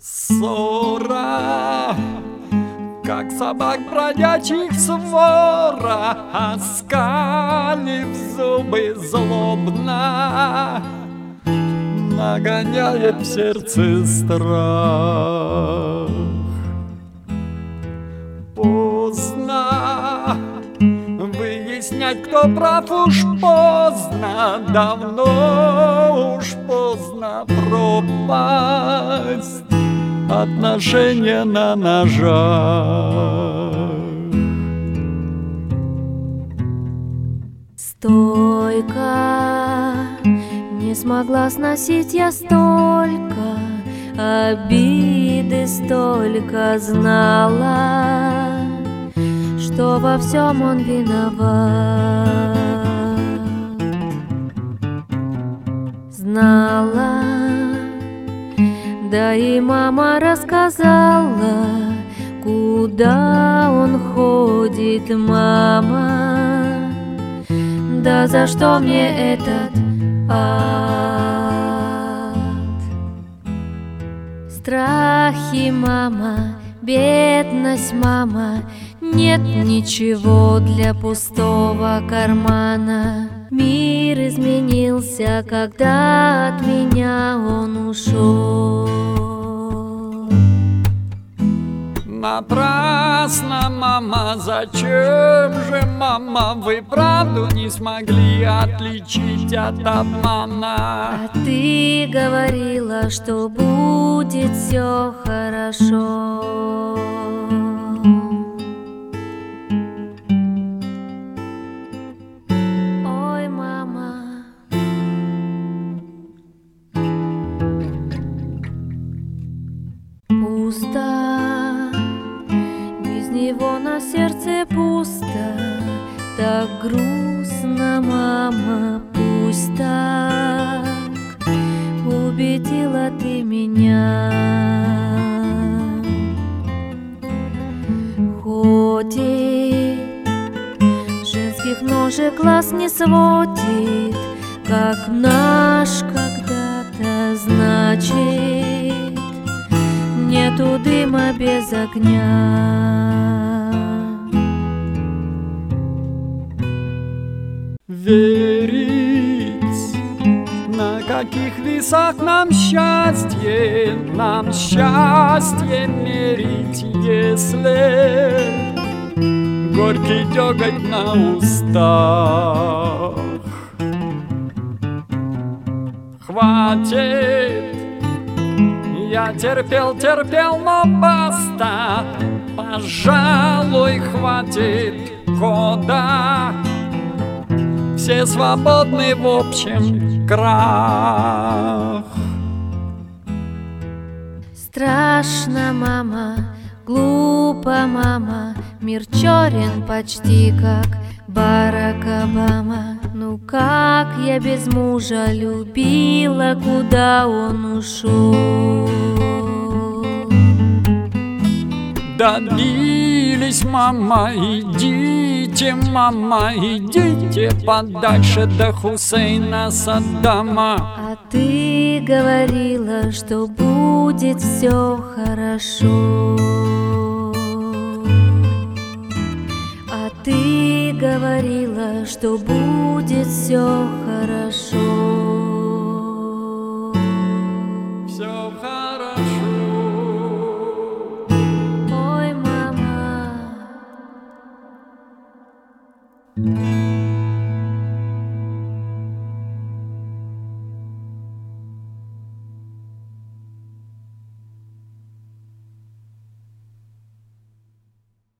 Ссора, как собак бродячих свора, оскалив зубы злобно, нагоняет в сердце страх. Поздно выяснять, кто прав, уж поздно, давно уж поздно пропасть. Отношения на ножах. Стойко не смогла сносить я столько, обиды столько знала, что во всем он виноват. Знала, да и мама рассказала, куда он ходит, мама. Да за что мне этот ад? Страхи, мама, бедность, мама, нет ничего для пустого кармана. Мир изменился, когда от меня он ушел. Напрасно, мама, зачем же, мама, вы правду не смогли отличить от обмана? А ты говорила, что будет все хорошо. Ой, мама, пусто. Без него на сердце пусто, так грустно, мама, пусть так. Убедила ты меня. Ходит, женских ножек глаз не сводит, как наш когда-то, значит, нету дыма без огня. Верить, на каких весах нам счастье мерить, если горький деготь на устах. Хватит, я терпел, но баста, пожалуй, хватит года. Все свободны, в общем, крах. Страшно, мама, глупо, мама, мир черен почти как Барак Обама. Ну как я без мужа любила, куда он ушел? Добились, мама, идите, мама, идите подальше до Хусейна Саддама. А ты говорила, что будет все хорошо. А ты говорила, что будет все хорошо.